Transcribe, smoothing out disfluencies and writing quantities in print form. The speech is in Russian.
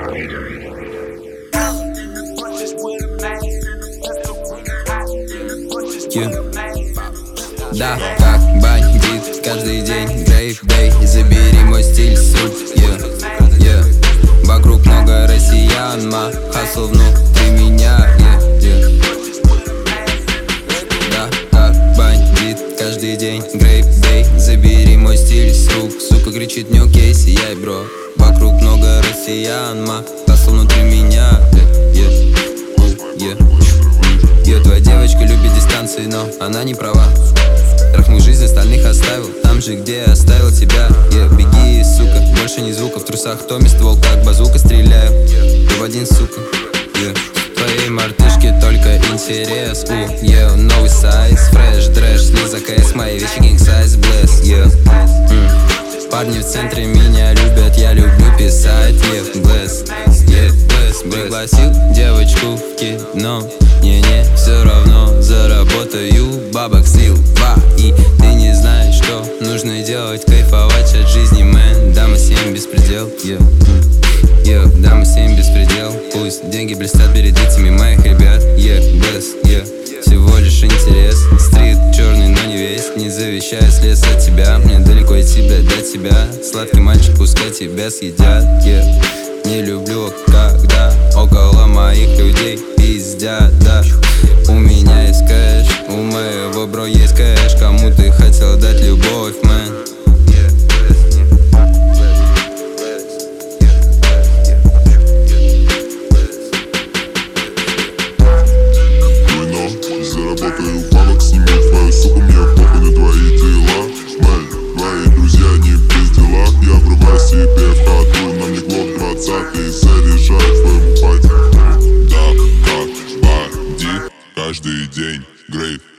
Да, как бандит, каждый день грейп, бей, забери мой стиль, суть, Вокруг много россиян, хасл внутри меня, Да, как бандит, каждый день грейп, бей, забери мой стиль с рук, сука кричит new case, сияй, бро. Вокруг много россиян, хасл внутри меня, Твоя девочка любит дистанции, но она не права. Трахнул жизнь, остальных оставил там же, где я оставил тебя. Беги, сука, больше ни звука. В трусах Томми ствол, как базука, стреляю. Ты в один, сука, Твоей мартышке только интерес. Новый сайз, фреш, дрэш, слеза КС, мои вещи king size, bless, Парни в центре меня любят, я люблю писать, bless, Пригласил девочку в кино, не, все равно заработаю бабок слил 2. И ты не знаешь, что нужно делать, кайфовать от жизни, мэн. Дама 7 беспредел, дама 7 беспредел. Пусть деньги блестят перед лицами моих ребят, bless, всего лишь интерес. Стрит черный, но не весь, не завещаю слез от тебя. Мне далеко идти, блядь, до тебя. Сладкий мальчик, пускай тебя съедят, Не люблю, когда около моих людей пиздят, да. У меня есть кэш, у моего бро есть кэш. Кому ты хотел дать любовь, мэн? Заработаю бабок, сниму твою суку, мне похуй на твои дела. Мэн, твои друзья не без дела. Я врубаю себе в хату, на мне глок 20 заряжаю твоему пати. Да, как бандит, каждый день грейп.